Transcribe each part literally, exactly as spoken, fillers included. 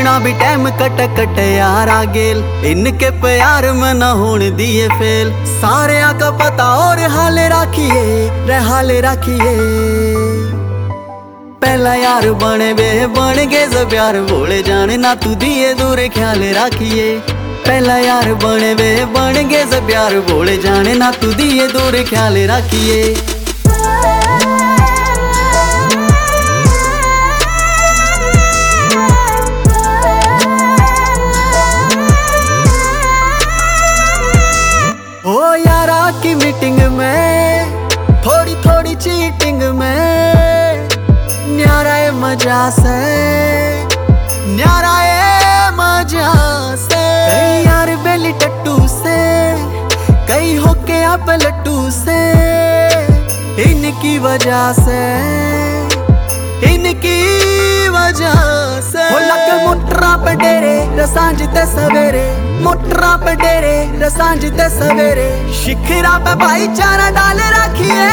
बिना भी time cut cut यारा गेल, इनके प्यार में न होने दिए फेल। सारे का पता और हाल राखिए रे हाल राखिए। पहला यार बने वे बन गए सब यार, बोले जाने ना तू दिए दूर ख्याल राखिए। पहला यार बने वे बन गए सब यार, बोले जाने ना तू दिए दूर ख्याल राखिए। ओ यारा की मीटिंग में थोड़ी थोड़ी चीटिंग में, न्यारा है मजा से न्यारा है मजा से। कई यार बेली टट्टू से, कई होके आप लट्टू से, इनकी वजह से इनकी वजह से। हो लग मोटरा पे डेरे रसांज ते सवेरे, मोटरा पे डेरे रसांज ते सवेरे, शिखरा पे भाईचारा डाल रखिए।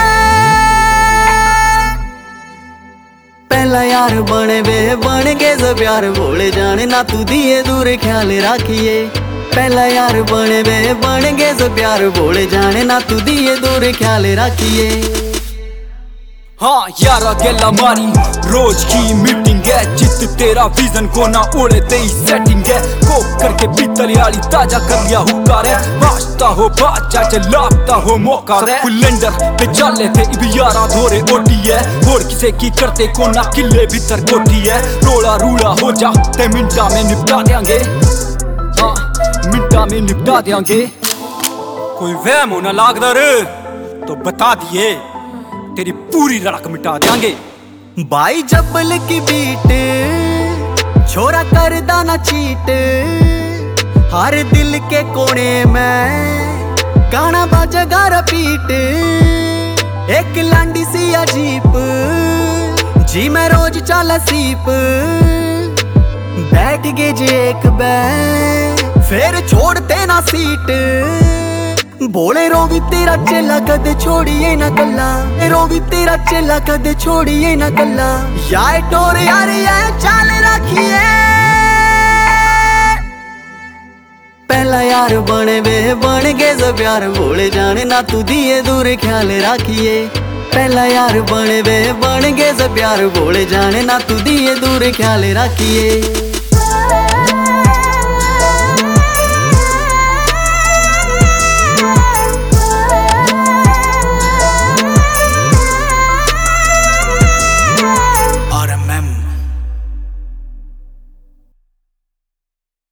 पहला यार बने वे बन गए सब यार, बोले जाने ना तू दिए दूर ख्याल राखिए। पहला यार बने वे बन गए सब यार, बोले जाने ना तू दिए दूर ख्याल राखिए। हाँ यारा गेला मारी रोज की मीटिंग है, जित तेरा विजन को ना उड़े तेरी सेटिंग है। कोक करके पीतल यारी ताजा कर लिया हुकार है, वास्ता हो बाचा चलाता हो मौका रे। कुलेंडर पे चले थे इब यारा धोरे ओटी है, और किसे की करते को ना किले भीतर कोठी है। रोड़ा रूड़ा हो जा ते मिनटा में निपटा देंगे, हाँ मिनटा में निपटा देंगे। कोई वहम होना लागदर तो बता दिए, तेरी पूरी रड़क मिटा देंगे। भाई जबल की बीट छोरा कर दाना चीट, हर दिल के कोने में गाना बाजेगा रपीट। एक लांडी सी अजीब जी मैं रोज चाला सीप, बैठ गए जे एक बैठ फिर छोड़ते ना सीट। बोले रोवी तेरा चेला कदे छोड़िए ना कल्ला, रोवी तेरा चेला कदे छोड़िए ना कल्ला। यार टोर यार ये चाल रखिए। पहला यार बने वे बन गए सब यार, बोले जाने ना तू दिए दूर ख्याल राखिए। पहला यार बने वे बन गए सब यार, बोले जाने ना तू दिए दूर ख्याल राखिए।